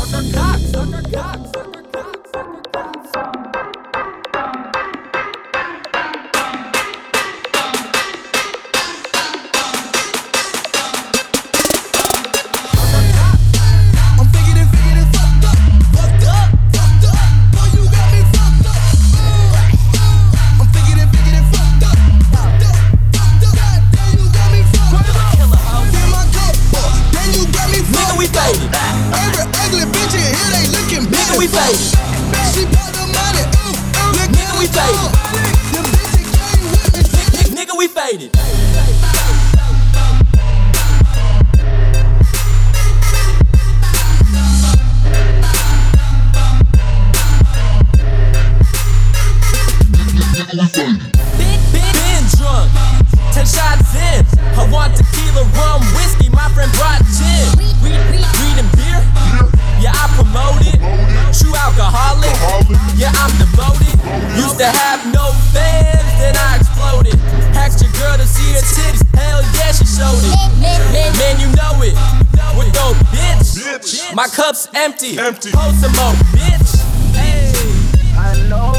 My cup's empty. Post some more, bitch. Hey. I know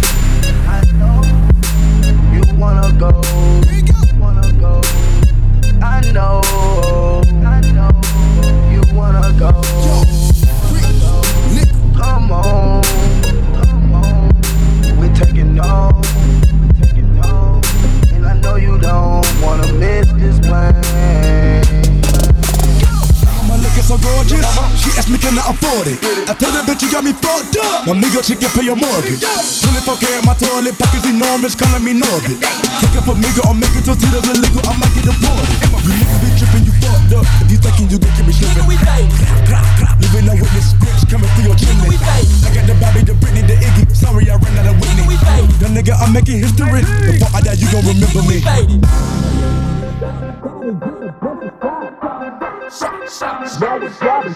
you wanna go. I know you wanna go. Come on, we're taking off, and I know you don't wanna miss this plane. Looking so gorgeous, she asked me can I afford it. I tell her bitch you got me fucked up. My nigga she can pay your mortgage. 24K in my toilet, pockets enormous, calling me Norbit. Kick up a nigga or make it to the liquor, I might get deported. You niggas be tripping, you fucked up. If you thinking you gon' get me slipping, nigga we fade. Living out with this scripts coming through your chimney. I got the Bobby, the Britney, the Iggy. Sorry I ran out of Whitney. The nigga I'm making history. Before I die you gon' remember me. Riding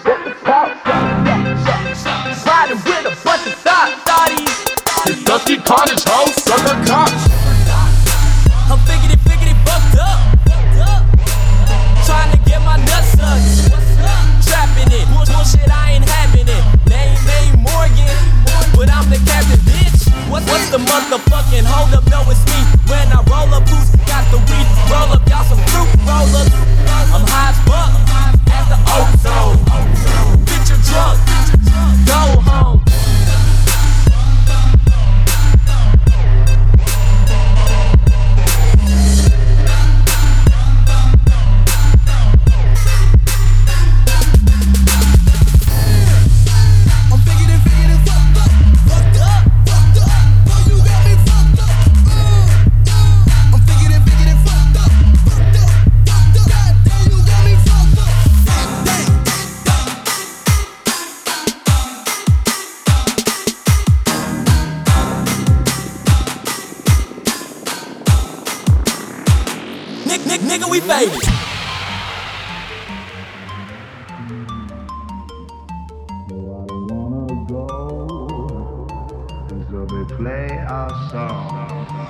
with a bunch of thotties. It's Dusty Cottage House, sucker cops. I'm figgity fucked up. Trying to get my nuts sucked. Trapping it, bullshit I ain't having it. Name Morgan, but I'm the captain, bitch. What's the motherfucking hold up? No, it's me. When I roll up, who's got the weed? Roll up, y'all some fruit rollers. I'm high as fuck at the ozone. Bitch, you're drunk. Go home. Nigga, we faded. So we play our song.